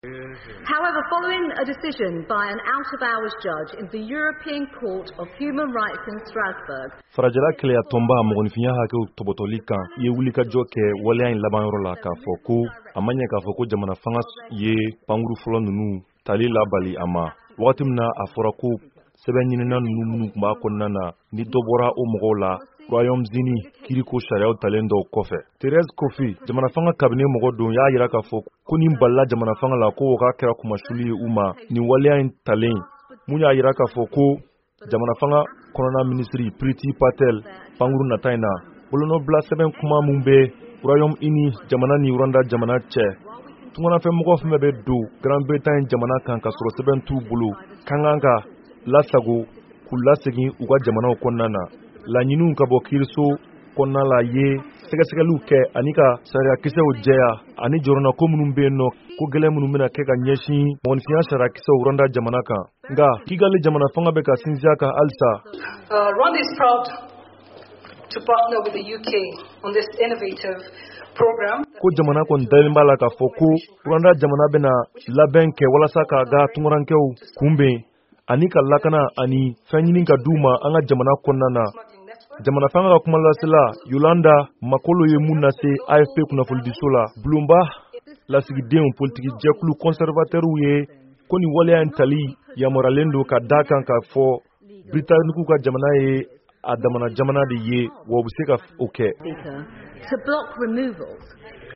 However, following a decision by an out-of-hours judge in the European Court of Human Rights in Strasbourg, farajala kele ya tomba mgonfinya hake tobotolika ye wulika joke wale ayin laban yoro la ka foko amanya ka foko jamana fanga ye panguru folo nunu tali labali ama wakati mna aforako sebenina nunu ba konnana ni dobora o mogola Royaume Zini kiriko sharia talendo kofe Therese Kofi jamana fanga kabine mogodon ya yira ka foko kuni mballa jamana fanga la ko ka kera kuma shuli uma ni wale ayin talen munya yira ka foko jamana fanga Corona Ministry Priti Patel panguru na taina bolono bla seben kuma mumbe Royaume Uni jamana ni Rwanda jamana che tungana fe mogo fme be do Grand Britain jamana kan ka soro seben tu bulu kanganga lasago kula segi uga jamana okonnana la nyinu ka bokirso konna la ye segasegelu ke anika sara kise ojeya ani jorona ko munum be no ko gele munum na ke ka nyeshi mon fiya sara kise Rwanda jamana kan nga kigali jamana fanga be ka sinzia ka alsa Rwanda is proud to partner with the UK on this innovative program ko jamana kon dalimbala ka foko Rwanda jamana bena labenke wala saka ga tungurankew kumbe anika lakana ani fanyinin ka duma anga jamana konnana jamana fanga kuma lasila Yolanda makolo ye munna se AFP kuna foldisola Blumba la sigideen politique jekulu conservateur ye koni wale antali ya moralendo ka dakan ka fo Britanniku ka jamana ye adamana jamana de ye wobuseka okay to block removals